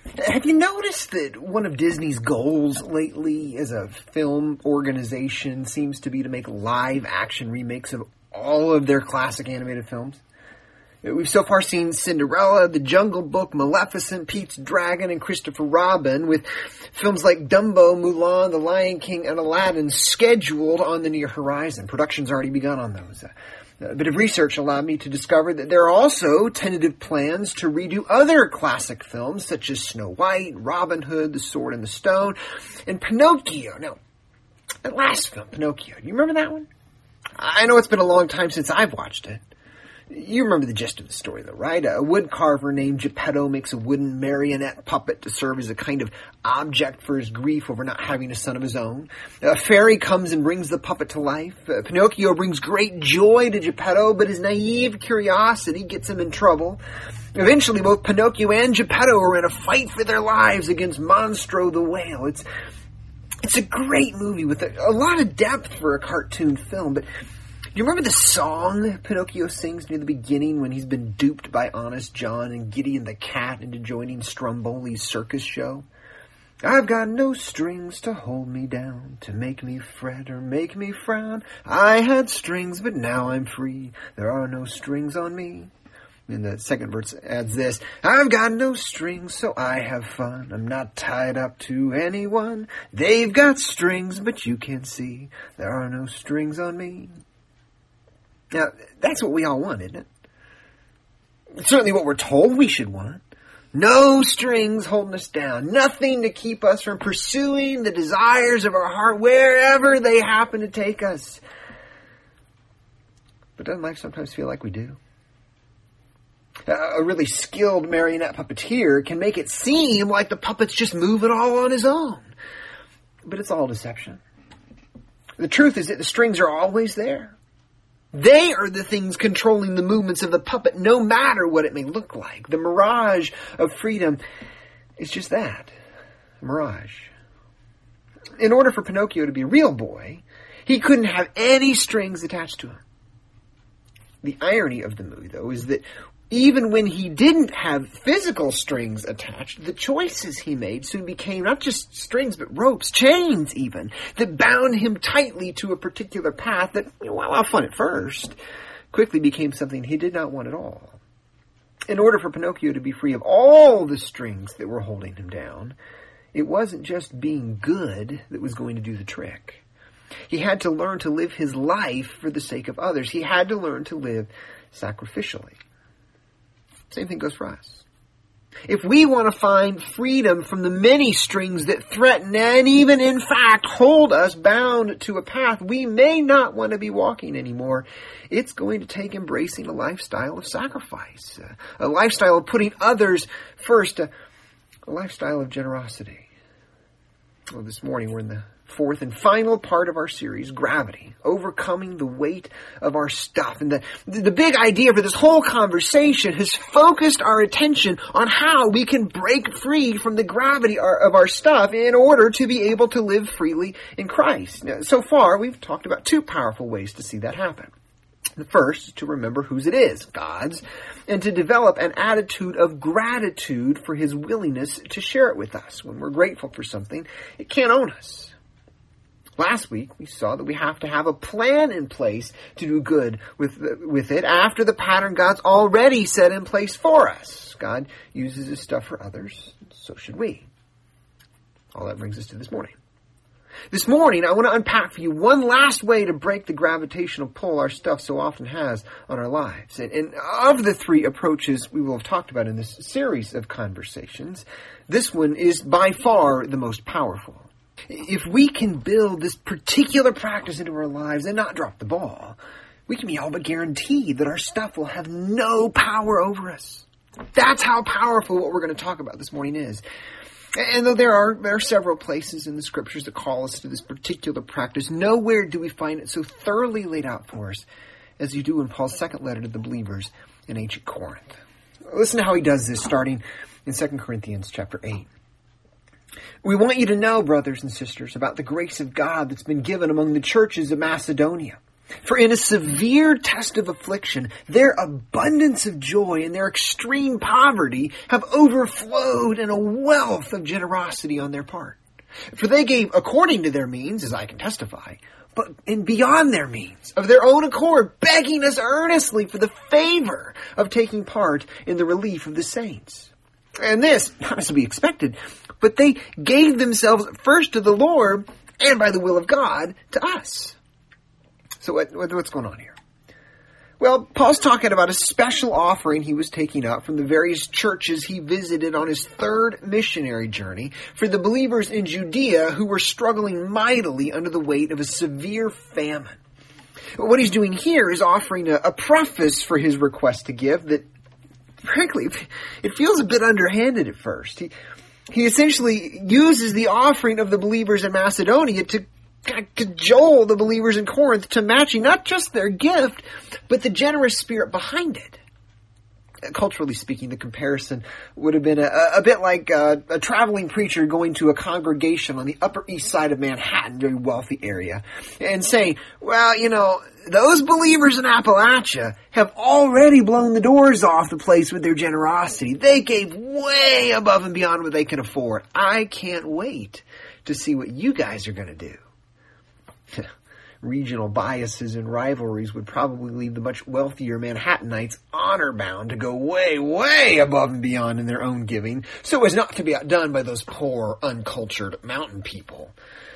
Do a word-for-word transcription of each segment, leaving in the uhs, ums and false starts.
Have you noticed that one of Disney's goals lately as a film organization seems to be to make live-action remakes of all of their classic animated films? We've so far seen Cinderella, The Jungle Book, Maleficent, Pete's Dragon, and Christopher Robin, with films like Dumbo, Mulan, The Lion King, and Aladdin scheduled on the near horizon. Production's already begun on those. A bit of research allowed me to discover that there are also tentative plans to redo other classic films, such as Snow White, Robin Hood, The Sword and the Stone, and Pinocchio. Now, that last film, Pinocchio, do you remember that one? I know it's been a long time since I've watched it. You remember the gist of the story, though, right? A woodcarver named Geppetto makes a wooden marionette puppet to serve as a kind of object for his grief over not having a son of his own. A fairy comes and brings the puppet to life. Uh, Pinocchio brings great joy to Geppetto, but his naive curiosity gets him in trouble. Eventually, both Pinocchio and Geppetto are in a fight for their lives against Monstro the whale. It's it's a great movie with a, a lot of depth for a cartoon film, but... Do you remember the song Pinocchio sings near the beginning when he's been duped by Honest John and Gideon the Cat into joining Stromboli's circus show? I've got no strings to hold me down, to make me fret or make me frown. I had strings, but now I'm free. There are no strings on me. And the second verse adds this: I've got no strings, so I have fun. I'm not tied up to anyone. They've got strings, but you can't see. There are no strings on me. Now, that's what we all want, isn't it? It's certainly what we're told we should want. No strings holding us down. Nothing to keep us from pursuing the desires of our heart wherever they happen to take us. But doesn't life sometimes feel like we do? A really skilled marionette puppeteer can make it seem like the puppet's just moving all on his own. But it's all deception. The truth is that the strings are always there. They are the things controlling the movements of the puppet, no matter what it may look like. The mirage of freedom is just that, a mirage. In order for Pinocchio to be a real boy, he couldn't have any strings attached to him. The irony of the movie, though, is that even when he didn't have physical strings attached, the choices he made soon became not just strings, but ropes, chains even, that bound him tightly to a particular path that, while fun at first, quickly became something he did not want at all. In order for Pinocchio to be free of all the strings that were holding him down, it wasn't just being good that was going to do the trick. He had to learn to live his life for the sake of others. He had to learn to live sacrificially. Same thing goes for us. If we want to find freedom from the many strings that threaten and even, in fact, hold us bound to a path we may not want to be walking anymore, it's going to take embracing a lifestyle of sacrifice, a lifestyle of putting others first, a, a lifestyle of generosity. Well, this morning we're in the fourth and final part of our series, Gravity, overcoming the weight of our stuff. And the, the big idea for this whole conversation has focused our attention on how we can break free from the gravity of our stuff in order to be able to live freely in Christ. Now, so far, we've talked about two powerful ways to see that happen. The first is to remember whose it is, God's, and to develop an attitude of gratitude for His willingness to share it with us. When we're grateful for something, it can't own us. Last week, we saw that we have to have a plan in place to do good with the, with it after the pattern God's already set in place for us. God uses His stuff for others, so should we. All that brings us to this morning. This morning, I want to unpack for you one last way to break the gravitational pull our stuff so often has on our lives. And, and of the three approaches we will have talked about in this series of conversations, this one is by far the most powerful. If we can build this particular practice into our lives and not drop the ball, we can be all but guaranteed that our stuff will have no power over us. That's how powerful what we're going to talk about this morning is. And though there are, there are several places in the scriptures that call us to this particular practice, nowhere do we find it so thoroughly laid out for us as you do in Paul's second letter to the believers in ancient Corinth. Listen to how he does this starting in Second Corinthians chapter eight. We want you to know, brothers and sisters, about the grace of God that's been given among the churches of Macedonia. For in a severe test of affliction, their abundance of joy and their extreme poverty have overflowed in a wealth of generosity on their part. For they gave according to their means, as I can testify, but in beyond their means, of their own accord, begging us earnestly for the favor of taking part in the relief of the saints. And this, not as to be expected, but they gave themselves first to the Lord, and by the will of God, to us. So what, what's going on here? Well, Paul's talking about a special offering he was taking up from the various churches he visited on his third missionary journey for the believers in Judea who were struggling mightily under the weight of a severe famine. What he's doing here is offering a, a preface for his request to give that, frankly, it feels a bit underhanded at first. He, he essentially uses the offering of the believers in Macedonia to cajole the believers in Corinth to matching not just their gift, but the generous spirit behind it. Culturally speaking, the comparison would have been a, a bit like a, a traveling preacher going to a congregation on the Upper East Side of Manhattan, a very wealthy area, and saying, well, you know, those believers in Appalachia have already blown the doors off the place with their generosity. They gave way above and beyond what they can afford. I can't wait to see what you guys are going to do. Regional biases and rivalries would probably leave the much wealthier Manhattanites honor-bound to go way, way above and beyond in their own giving, so as not to be outdone by those poor, uncultured mountain people.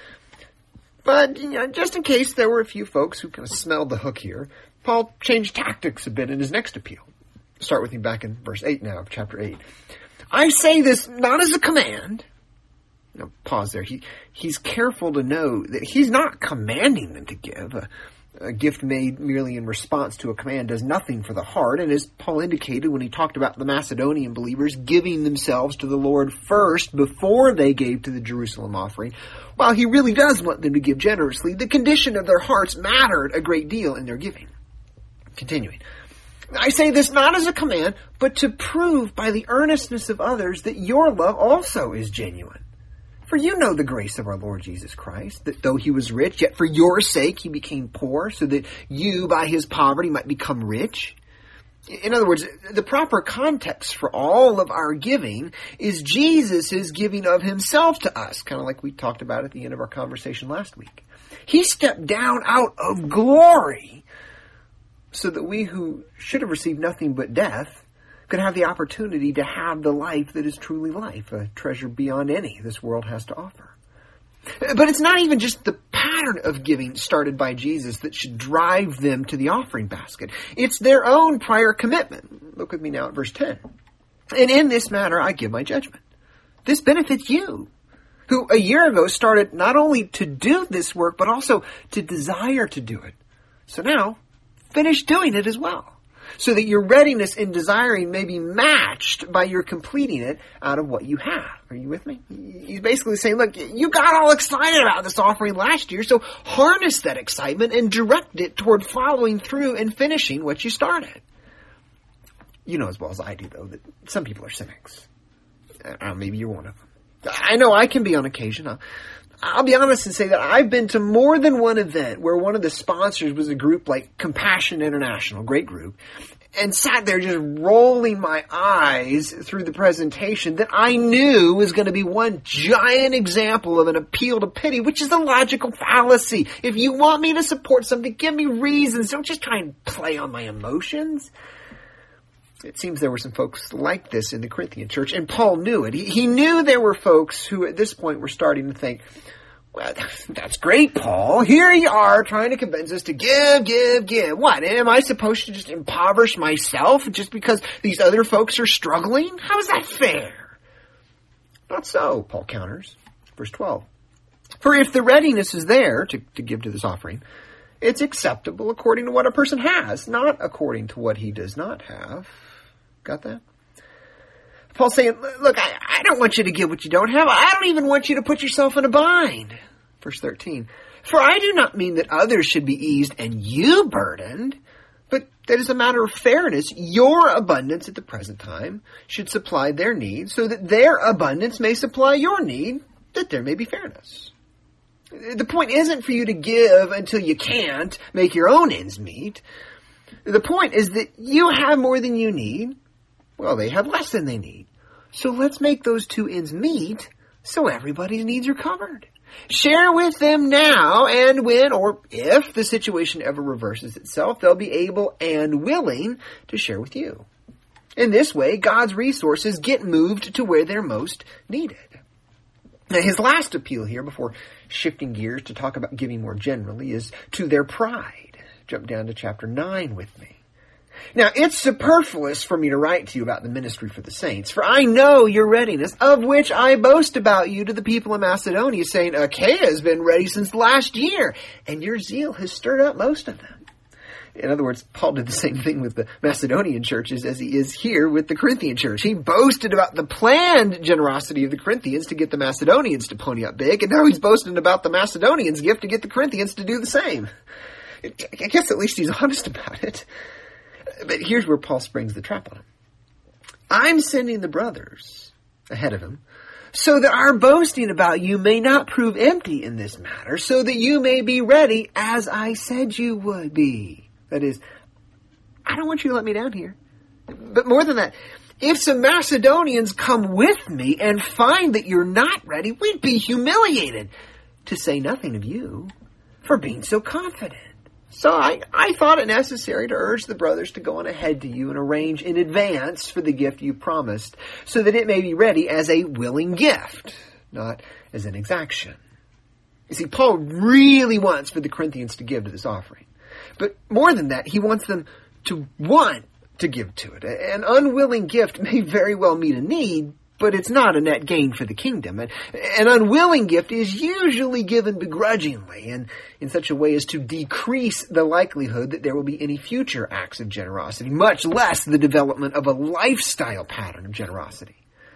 But, you know, just in case there were a few folks who kind of smelled the hook here, Paul changed tactics a bit in his next appeal. Start with me back in verse eight now of chapter eight. I say this not as a command. Now, pause there. He, he's careful to know that he's not commanding them to give. A, a gift made merely in response to a command does nothing for the heart. And as Paul indicated when he talked about the Macedonian believers giving themselves to the Lord first before they gave to the Jerusalem offering, while he really does want them to give generously, the condition of their hearts mattered a great deal in their giving. Continuing. I say this not as a command, but to prove by the earnestness of others that your love also is genuine. For you know the grace of our Lord Jesus Christ, that though he was rich, yet for your sake he became poor, so that you by his poverty might become rich. In other words, the proper context for all of our giving is Jesus' giving of himself to us, kind of like we talked about at the end of our conversation last week. He stepped down out of glory so that we who should have received nothing but death could have the opportunity to have the life that is truly life, a treasure beyond any this world has to offer. But it's not even just the pattern of giving started by Jesus that should drive them to the offering basket. It's their own prior commitment. Look with me now at verse ten. And in this matter I give my judgment. This benefits you, who a year ago started not only to do this work, but also to desire to do it. So now, finish doing it as well, so that your readiness in desiring may be matched by your completing it out of what you have. Are you with me? He's basically saying, look, you got all excited about this offering last year, so harness that excitement and direct it toward following through and finishing what you started. You know as well as I do, though, that some people are cynics. Uh, maybe you're one of them. I know I can be on occasion. I'll, I'll be honest and say that I've been to more than one event where one of the sponsors was a group like Compassion International, great group, and sat there just rolling my eyes through the presentation that I knew was going to be one giant example of an appeal to pity, which is a logical fallacy. If you want me to support something, give me reasons. Don't just try and play on my emotions. It seems there were some folks like this in the Corinthian church, and Paul knew it. He, he knew there were folks who at this point were starting to think, well, that's great, Paul. Here you are trying to convince us to give, give, give. What, am I supposed to just impoverish myself just because these other folks are struggling? How is that fair? Not so, Paul counters. Verse twelve. For if the readiness is there to, to give to this offering, it's acceptable according to what a person has, not according to what he does not have. Got that? Paul's saying, look, I, I don't want you to give what you don't have. I don't even want you to put yourself in a bind. Verse thirteen. For I do not mean that others should be eased and you burdened, but that as a matter of fairness, your abundance at the present time should supply their need, so that their abundance may supply your need, that there may be fairness. The point isn't for you to give until you can't make your own ends meet. The point is that you have more than you need. Well, they have less than they need. So let's make those two ends meet so everybody's needs are covered. Share with them now, and when or if the situation ever reverses itself, they'll be able and willing to share with you. In this way, God's resources get moved to where they're most needed. Now, his last appeal here, before shifting gears to talk about giving more generally, is to their pride. Jump down to chapter nine with me. Now, it's superfluous for me to write to you about the ministry for the saints, for I know your readiness, of which I boast about you to the people of Macedonia, saying, Achaia has been ready since last year, and your zeal has stirred up most of them. In other words, Paul did the same thing with the Macedonian churches as he is here with the Corinthian church. He boasted about the planned generosity of the Corinthians to get the Macedonians to pony up big, and now he's boasting about the Macedonians' gift to get the Corinthians to do the same. I guess at least he's honest about it. But here's where Paul springs the trap on him. I'm sending the brothers ahead of him so that our boasting about you may not prove empty in this matter, so that you may be ready as I said you would be. That is, I don't want you to let me down here. But more than that, if some Macedonians come with me and find that you're not ready, we'd be humiliated, to say nothing of you, for being so confident. So I, I thought it necessary to urge the brothers to go on ahead to you and arrange in advance for the gift you promised, so that it may be ready as a willing gift, not as an exaction. You see, Paul really wants for the Corinthians to give to this offering. But more than that, he wants them to want to give to it. An unwilling gift may very well meet a need, but it's not a net gain for the kingdom. An unwilling gift is usually given begrudgingly and in such a way as to decrease the likelihood that there will be any future acts of generosity, much less the development of a lifestyle pattern of generosity.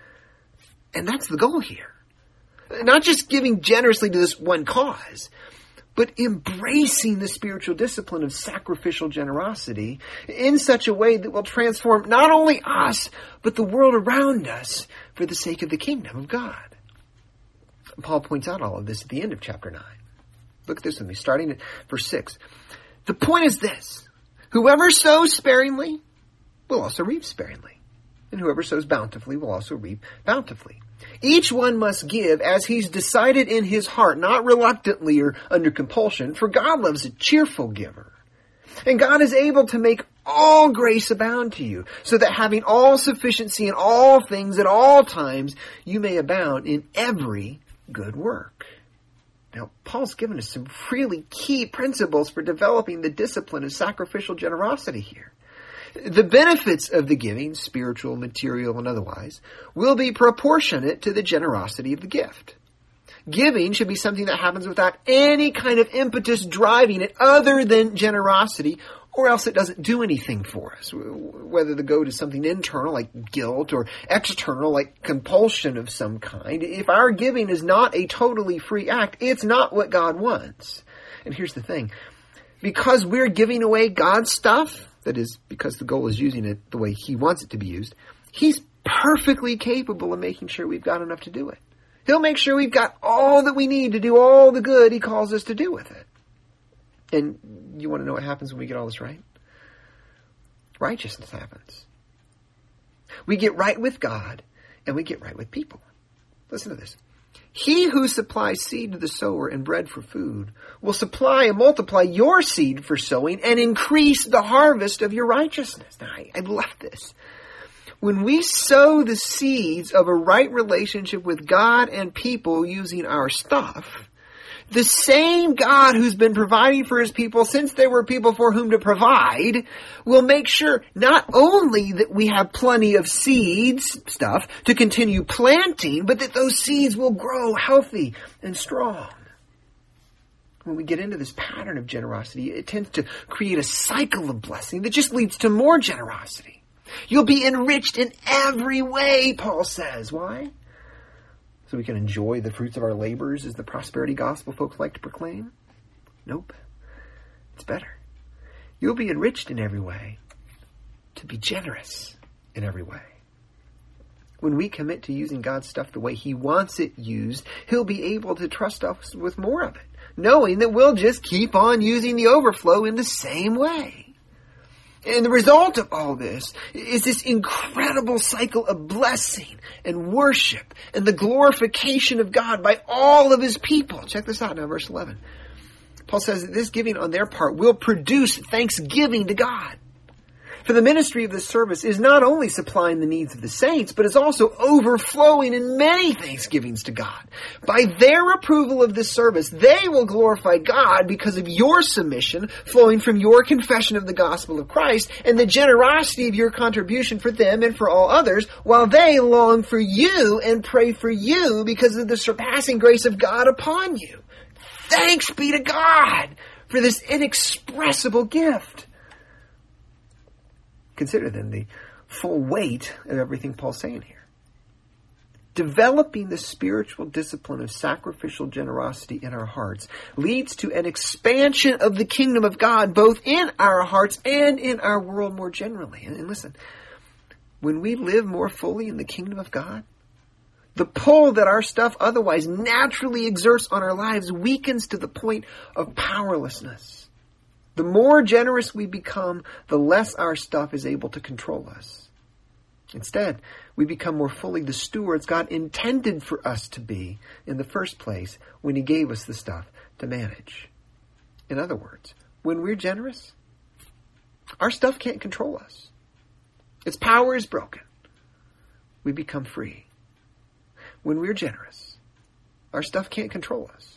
And that's the goal here. Not just giving generously to this one cause, but embracing the spiritual discipline of sacrificial generosity in such a way that will transform not only us, but the world around us for the sake of the kingdom of God. Paul points out all of this at the end of chapter nine. Look at this with me, starting at verse six. The point is this: whoever sows sparingly will also reap sparingly, and whoever sows bountifully will also reap bountifully. Each one must give as he's decided in his heart, not reluctantly or under compulsion, for God loves a cheerful giver. And God is able to make all grace abound to you, so that having all sufficiency in all things at all times, you may abound in every good work. Now, Paul's given us some really key principles for developing the discipline of sacrificial generosity here. The benefits of the giving, spiritual, material, and otherwise, will be proportionate to the generosity of the gift. Giving should be something that happens without any kind of impetus driving it other than generosity, or else it doesn't do anything for us. Whether the goal is something internal, like guilt, or external, like compulsion of some kind. If our giving is not a totally free act, it's not what God wants. And here's the thing. Because we're giving away God's stuff, that is, because the goal is using it the way he wants it to be used, he's perfectly capable of making sure we've got enough to do it. He'll make sure we've got all that we need to do all the good he calls us to do with it. And you want to know what happens when we get all this right? Righteousness happens. We get right with God, and we get right with people. Listen to this. He who supplies seed to the sower and bread for food will supply and multiply your seed for sowing and increase the harvest of your righteousness. Now, I, I love this. When we sow the seeds of a right relationship with God and people using our stuff, the same God who's been providing for his people since they were people for whom to provide will make sure not only that we have plenty of seeds, stuff, to continue planting, but that those seeds will grow healthy and strong. When we get into this pattern of generosity, it tends to create a cycle of blessing that just leads to more generosity. You'll be enriched in every way, Paul says. Why? So we can enjoy the fruits of our labors as the prosperity gospel folks like to proclaim? Nope. It's better. You'll be enriched in every way to be generous in every way. When we commit to using God's stuff the way he wants it used, he'll be able to trust us with more of it, knowing that we'll just keep on using the overflow in the same way. And the result of all this is this incredible cycle of blessing and worship and the glorification of God by all of his people. Check this out now, verse eleven. Paul says that this giving on their part will produce thanksgiving to God. For the ministry of this service is not only supplying the needs of the saints, but is also overflowing in many thanksgivings to God. By their approval of this service, they will glorify God because of your submission flowing from your confession of the gospel of Christ and the generosity of your contribution for them and for all others, while they long for you and pray for you because of the surpassing grace of God upon you. Thanks be to God for this inexpressible gift. Consider then the full weight of everything Paul's saying here. Developing the spiritual discipline of sacrificial generosity in our hearts leads to an expansion of the kingdom of God, both in our hearts and in our world more generally. And listen, when we live more fully in the kingdom of God, the pull that our stuff otherwise naturally exerts on our lives weakens to the point of powerlessness. The more generous we become, the less our stuff is able to control us. Instead, we become more fully the stewards God intended for us to be in the first place when he gave us the stuff to manage. In other words, when we're generous, our stuff can't control us. Its power is broken. We become free. When we're generous, our stuff can't control us.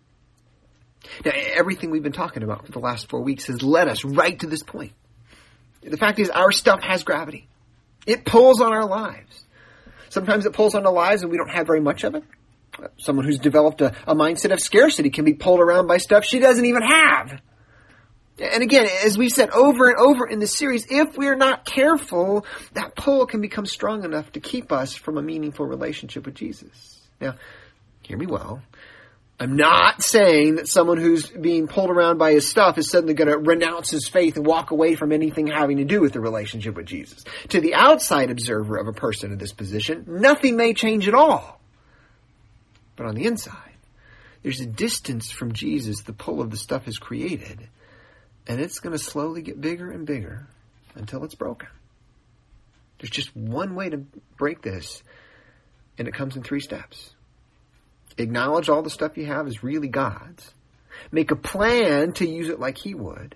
Now, everything we've been talking about for the last four weeks has led us right to this point. The fact is, our stuff has gravity. It pulls on our lives. Sometimes it pulls on our lives and we don't have very much of it. Someone who's developed a, a mindset of scarcity can be pulled around by stuff she doesn't even have. And again, as we've said over and over in this series, if we're not careful, that pull can become strong enough to keep us from a meaningful relationship with Jesus. Now, hear me well. I'm not saying that someone who's being pulled around by his stuff is suddenly going to renounce his faith and walk away from anything having to do with the relationship with Jesus. To the outside observer of a person in this position, nothing may change at all. But on the inside, there's a distance from Jesus the pull of the stuff has created, and it's going to slowly get bigger and bigger until it's broken. There's just one way to break this, and it comes in three steps. Acknowledge all the stuff you have is really God's. Make a plan to use it like he would.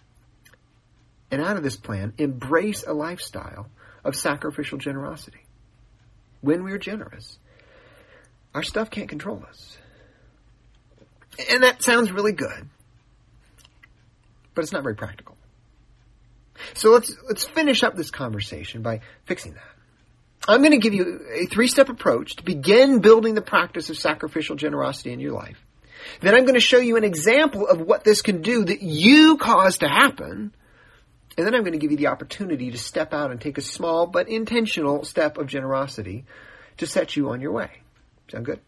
And out of this plan, embrace a lifestyle of sacrificial generosity. When we're generous, our stuff can't control us. And that sounds really good, but it's not very practical. So let's let's finish up this conversation by fixing that. I'm going to give you a three-step approach to begin building the practice of sacrificial generosity in your life. Then I'm going to show you an example of what this can do that you caused to happen. And then I'm going to give you the opportunity to step out and take a small but intentional step of generosity to set you on your way. Sound good?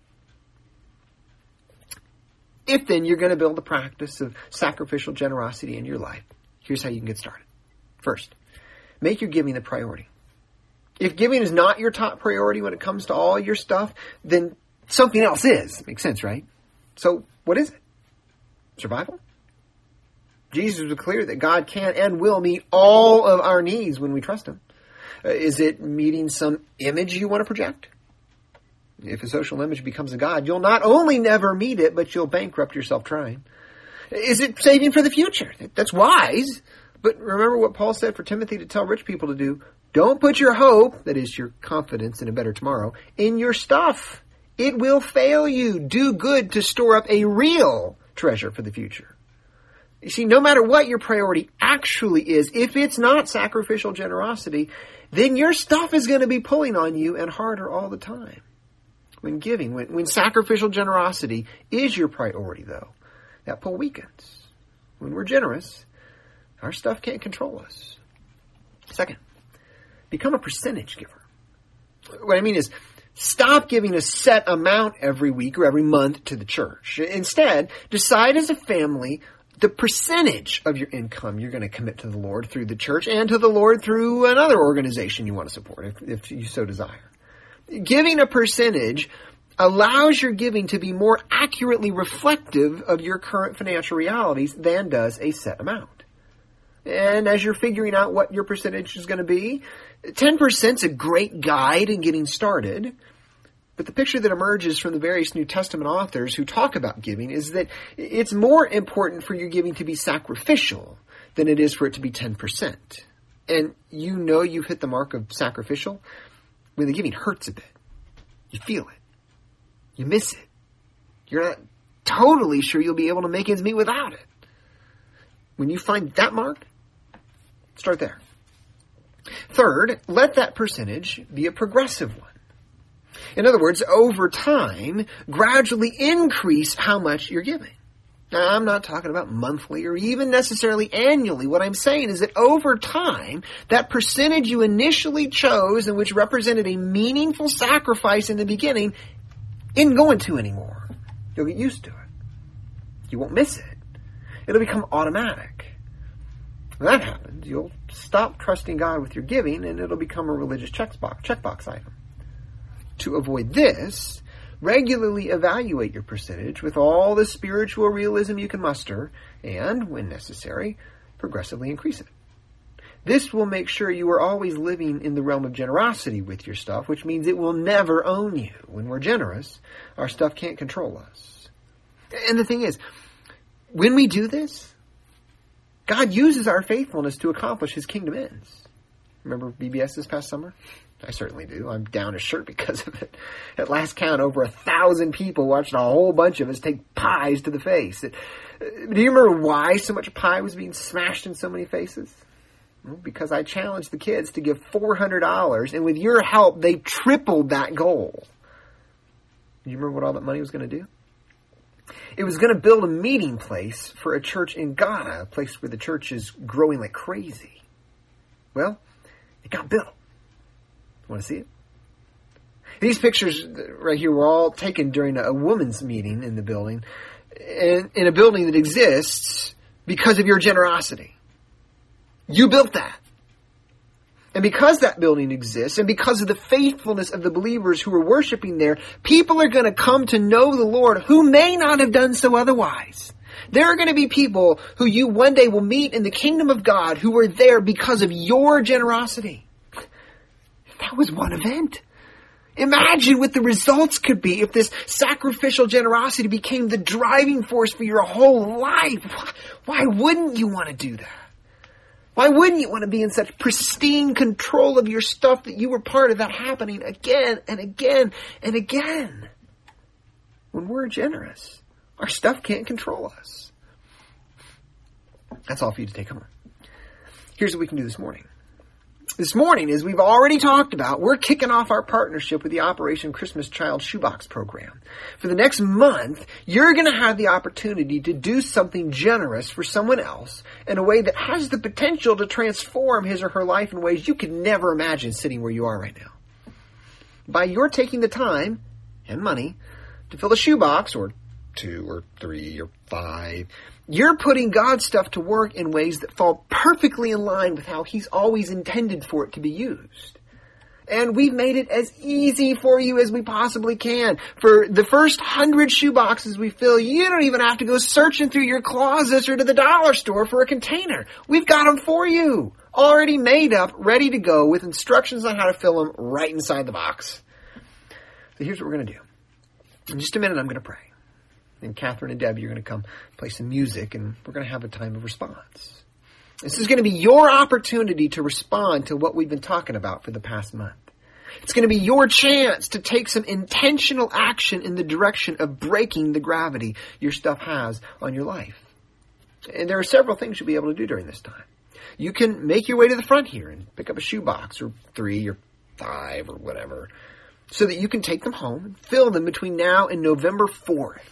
If then you're going to build the practice of sacrificial generosity in your life, here's how you can get started. First, make your giving the priority. If giving is not your top priority when it comes to all your stuff, then something else is. Makes sense, right? So what is it? Survival? Jesus was clear that God can and will meet all of our needs when we trust him. Uh, is it meeting some image you want to project? If a social image becomes a god, you'll not only never meet it, but you'll bankrupt yourself trying. Is it saving for the future? That's wise. But remember what Paul said for Timothy to tell rich people to do. Don't put your hope, that is your confidence in a better tomorrow, in your stuff. It will fail you. Do good to store up a real treasure for the future. You see, no matter what your priority actually is, if it's not sacrificial generosity, then your stuff is going to be pulling on you and harder all the time. When giving, when, when sacrificial generosity is your priority, though, that pull weakens. When we're generous, our stuff can't control us. Second, become a percentage giver. What I mean is, stop giving a set amount every week or every month to the church. Instead, decide as a family the percentage of your income you're going to commit to the Lord through the church and to the Lord through another organization you want to support, if, if you so desire. Giving a percentage allows your giving to be more accurately reflective of your current financial realities than does a set amount. And as you're figuring out what your percentage is going to be, ten percent is a great guide in getting started. But the picture that emerges from the various New Testament authors who talk about giving is that it's more important for your giving to be sacrificial than it is for it to be ten percent. And you know you've hit the mark of sacrificial when the giving hurts a bit. You feel it. You miss it. You're not totally sure you'll be able to make ends meet without it. When you find that mark, start there. Third, let that percentage be a progressive one. In other words, over time, gradually increase how much you're giving. Now, I'm not talking about monthly or even necessarily annually. What I'm saying is that over time, that percentage you initially chose and which represented a meaningful sacrifice in the beginning isn't going to anymore. You'll get used to it. You won't miss it. It'll become automatic. When that happens, you'll stop trusting God with your giving and it'll become a religious checkbox, checkbox item. To avoid this, regularly evaluate your percentage with all the spiritual realism you can muster and, when necessary, progressively increase it. This will make sure you are always living in the realm of generosity with your stuff, which means it will never own you. When we're generous, our stuff can't control us. And the thing is, when we do this, God uses our faithfulness to accomplish his kingdom ends. Remember B B S this past summer? I certainly do. I'm down a shirt because of it. At last count, over a thousand people watched a whole bunch of us take pies to the face. It, do you remember why so much pie was being smashed in so many faces? Well, because I challenged the kids to give four hundred dollars, and with your help, they tripled that goal. Do you remember what all that money was going to do? It was going to build a meeting place for a church in Ghana, a place where the church is growing like crazy. Well, it got built. Want to see it? These pictures right here were all taken during a women's meeting in the building, in, in a building that exists because of your generosity. You built that. And because that building exists, and because of the faithfulness of the believers who are worshiping there, people are going to come to know the Lord who may not have done so otherwise. There are going to be people who you one day will meet in the kingdom of God who were there because of your generosity. That was one event. Imagine what the results could be if this sacrificial generosity became the driving force for your whole life. Why wouldn't you want to do that? Why wouldn't you want to be in such pristine control of your stuff that you were part of that happening again and again and again? When we're generous, our stuff can't control us. That's all for you to take home. Here's what we can do this morning. This morning, as we've already talked about, we're kicking off our partnership with the Operation Christmas Child Shoebox Program. For the next month, you're going to have the opportunity to do something generous for someone else in a way that has the potential to transform his or her life in ways you could never imagine sitting where you are right now. By your taking the time and money to fill a shoebox, or two or three or five, you're putting God's stuff to work in ways that fall perfectly in line with how he's always intended for it to be used. And we've made it as easy for you as we possibly can. For the first hundred shoeboxes we fill, you don't even have to go searching through your closets or to the dollar store for a container. We've got them for you, already made up, ready to go, with instructions on how to fill them right inside the box. So here's what we're going to do. In just a minute, I'm going to pray. And Catherine and Debbie are going to come play some music, and we're going to have a time of response. This is going to be your opportunity to respond to what we've been talking about for the past month. It's going to be your chance to take some intentional action in the direction of breaking the gravity your stuff has on your life. And there are several things you'll be able to do during this time. You can make your way to the front here and pick up a shoebox, or three or five or whatever, so that you can take them home and fill them between now and November fourth.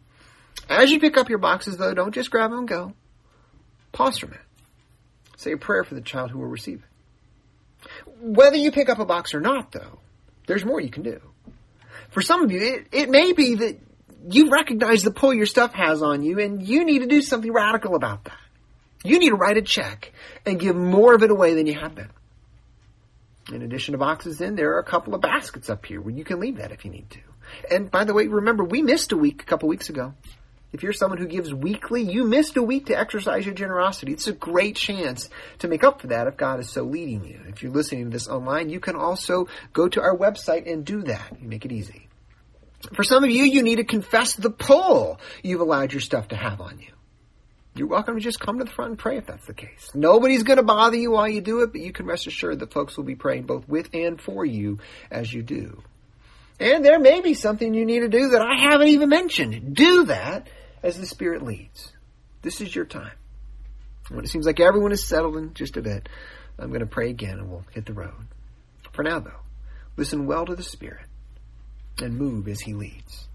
As you pick up your boxes, though, don't just grab them and go. Pause for a minute. Say a prayer for the child who will receive it. Whether you pick up a box or not, though, there's more you can do. For some of you, it, it may be that you recognize the pull your stuff has on you, and you need to do something radical about that. You need to write a check and give more of it away than you have been. In addition to boxes, then, there are a couple of baskets up here where you can leave that if you need to. And by the way, remember, we missed a week a couple weeks ago. If you're someone who gives weekly, you missed a week to exercise your generosity. It's a great chance to make up for that if God is so leading you. If you're listening to this online, you can also go to our website and do that. You make it easy. For some of you, you need to confess the pull you've allowed your stuff to have on you. You're welcome to just come to the front and pray if that's the case. Nobody's going to bother you while you do it, but you can rest assured that folks will be praying both with and for you as you do. And there may be something you need to do that I haven't even mentioned. Do that as the Spirit leads. This is your time. When it seems like everyone is settled in just a bit, I'm going to pray again and we'll hit the road. For now, though, listen well to the Spirit and move as He leads.